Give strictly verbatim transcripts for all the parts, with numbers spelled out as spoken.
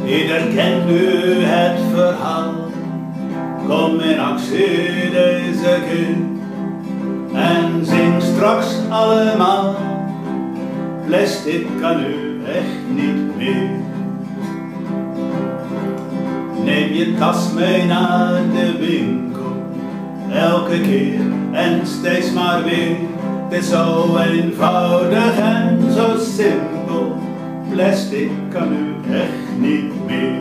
Ieder kent nu het verhaal. Kom in actie deze keer en zing straks allemaal. Plastic kan nu echt niet meer. Neem je tas mee naar de winkel, elke keer en steeds maar weer. Het is zo eenvoudig en zo simpel. Plastic kan nu echt niet meer.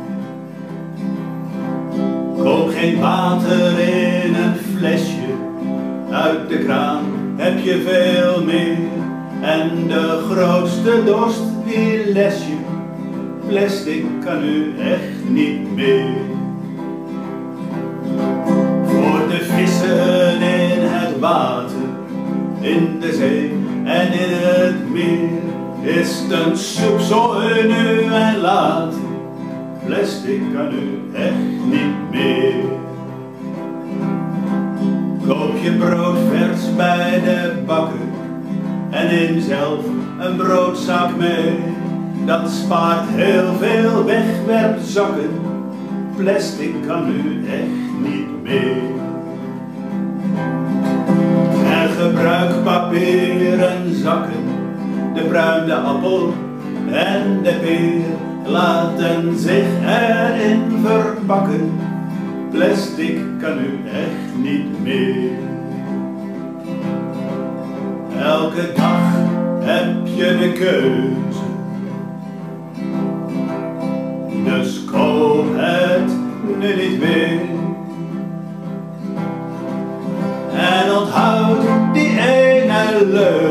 Koop geen water in een flesje, uit de kraan heb je veel meer. En de grootste dorst die les je, plastic kan nu echt niet meer. Voor de vissen in het water, in de zee en in het meer, is het een soep zo nu en later. Plastic kan nu echt niet meer. Koop je brood vers bij de bakker en neem zelf een broodzak mee. Dat spaart heel veel wegwerpzakken. Plastic kan nu echt niet meer. En gebruik papieren zakken, de pruim, de appel en de peer laten zich erin verpakken. Plastic kan nu echt niet meer. Elke dag heb je de keuze, dus koop het nu niet meer. En onthoud die ene leus.